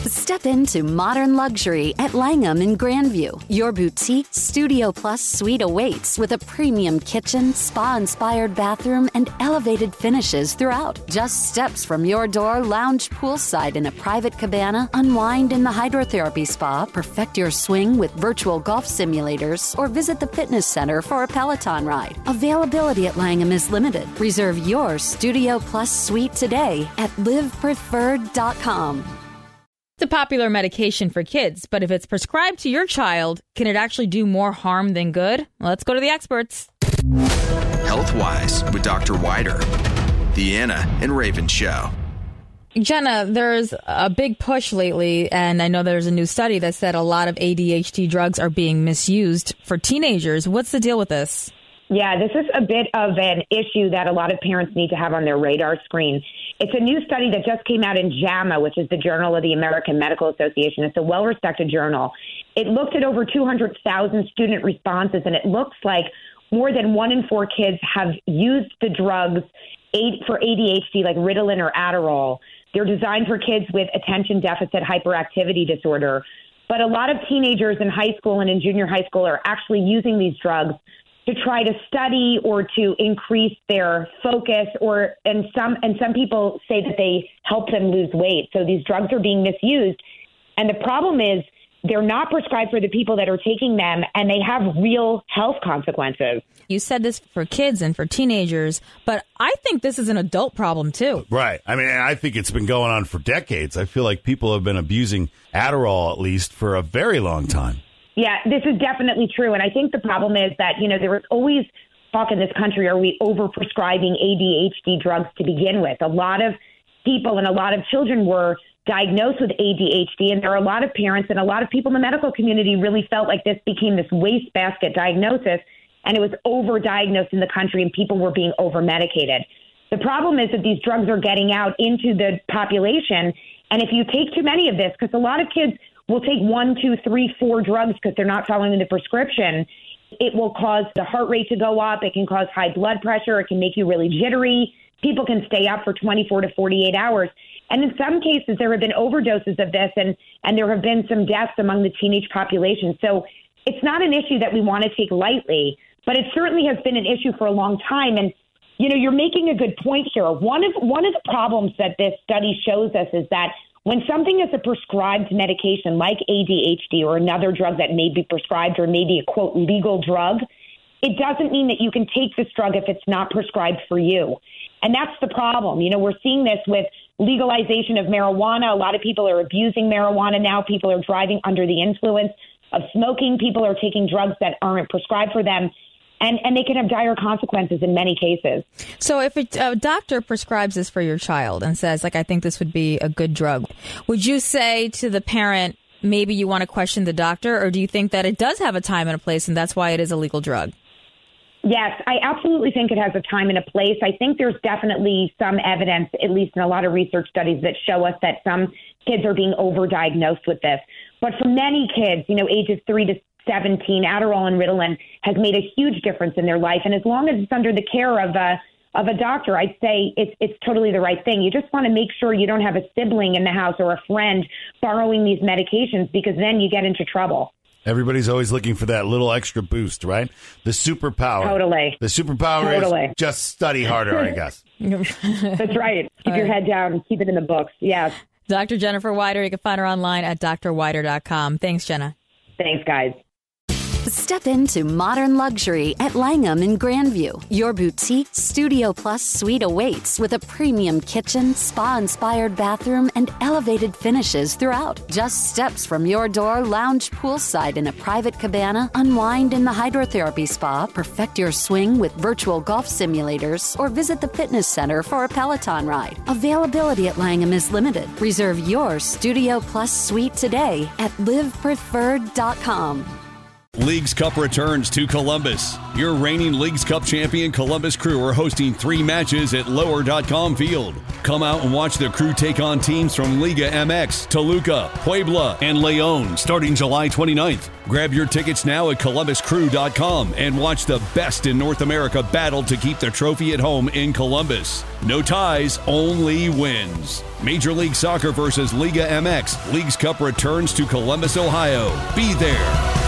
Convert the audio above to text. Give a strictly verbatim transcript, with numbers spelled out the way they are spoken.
Step into modern luxury at Langham in Grandview. Your boutique Studio Plus suite awaits with a premium kitchen, spa-inspired bathroom, and elevated finishes throughout. Just steps from your door, lounge poolside in a private cabana, unwind in the hydrotherapy spa, perfect your swing with virtual golf simulators, or visit the fitness center for a Peloton ride. Availability at Langham is limited. Reserve your Studio Plus suite today at live preferred dot com. It's a popular medication for kids, but if it's prescribed to your child, can it actually do more harm than good? Let's go to the experts. Health-Wise with Doctor Wider, the Anna and Raven Show. Jenna, there's a big push lately, and I know there's a new study that said a lot of A D H D drugs are being misused for teenagers. What's the deal with this? Yeah, this is a bit of an issue that a lot of parents need to have on their radar screen. It's a new study that just came out in JAMA, which is the Journal of the American Medical Association. It's a well-respected journal. It looked at over two hundred thousand student responses, and it looks like more than one in four kids have used the drugs for A D H D, like Ritalin or Adderall. They're designed for kids with attention deficit hyperactivity disorder. But a lot of teenagers in high school and in junior high school are actually using these drugs to try to study or to increase their focus, or and some and some people say that they help them lose weight. So these drugs are being misused. And the problem is they're not prescribed for the people that are taking them, and they have real health consequences. You said this for kids and for teenagers, but I think this is an adult problem too. Right. I mean, I think it's been going on for decades. I feel like people have been abusing Adderall, at least, for a very long time. Yeah, this is definitely true. And I think the problem is that, you know, there was always talk in this country, are we overprescribing A D H D drugs to begin with? A lot of people and a lot of children were diagnosed with A D H D, and there are a lot of parents and a lot of people in the medical community really felt like this became this wastebasket diagnosis, and it was overdiagnosed in the country, and people were being over-medicated. The problem is that these drugs are getting out into the population, and if you take too many of this, because a lot of kids will take one, two, three, four drugs because they're not following the prescription, it will cause the heart rate to go up. It can cause high blood pressure. It can make you really jittery. People can stay up for twenty-four to forty-eight hours. And in some cases, there have been overdoses of this, and, and there have been some deaths among the teenage population. So it's not an issue that we want to take lightly, but it certainly has been an issue for a long time. And, you know, you're making a good point here. One of, one of the problems that this study shows us is that when something is a prescribed medication like A D H D or another drug that may be prescribed or maybe a, quote, legal drug, it doesn't mean that you can take this drug if it's not prescribed for you. And that's the problem. You know, we're seeing this with legalization of marijuana. A lot of people are abusing marijuana now. People are driving under the influence of smoking. People are taking drugs that aren't prescribed for them. And, and they can have dire consequences in many cases. So if a doctor prescribes this for your child and says, like, I think this would be a good drug, would you say to the parent, maybe you want to question the doctor, or do you think that it does have a time and a place and that's why it is a legal drug? Yes, I absolutely think it has a time and a place. I think there's definitely some evidence, at least in a lot of research studies, that show us that some kids are being overdiagnosed with this. But for many kids, you know, ages three to seventeen, Adderall and Ritalin has made a huge difference in their life. And as long as it's under the care of a of a doctor, I'd say it's it's totally the right thing. You just want to make sure you don't have a sibling in the house or a friend borrowing these medications, because then you get into trouble. Everybody's always looking for that little extra boost, right? The superpower. Totally. The superpower totally. is just study harder, I guess. That's right. Keep All your right. head down and keep it in the books. Yes. Doctor Jennifer Wider, you can find her online at d r wider dot com. Thanks, Jenna. Thanks, guys. Step into modern luxury at Langham in Grandview. Your boutique Studio Plus suite awaits with a premium kitchen, spa-inspired bathroom, and elevated finishes throughout. Just steps from your door, lounge poolside in a private cabana, unwind in the hydrotherapy spa, perfect your swing with virtual golf simulators, or visit the fitness center for a Peloton ride. Availability at Langham is limited. Reserve your Studio Plus suite today at live preferred dot com. Leagues Cup returns to Columbus. Your reigning Leagues Cup champion Columbus Crew are hosting three matches at lower dot com Field. Come out and watch the Crew take on teams from Liga M X, Toluca, Puebla, and León starting July twenty-ninth. Grab your tickets now at columbus crew dot com and watch the best in North America battle to keep the trophy at home in Columbus. No ties, only wins. Major League Soccer versus Liga M X. Leagues Cup returns to Columbus, Ohio. Be there.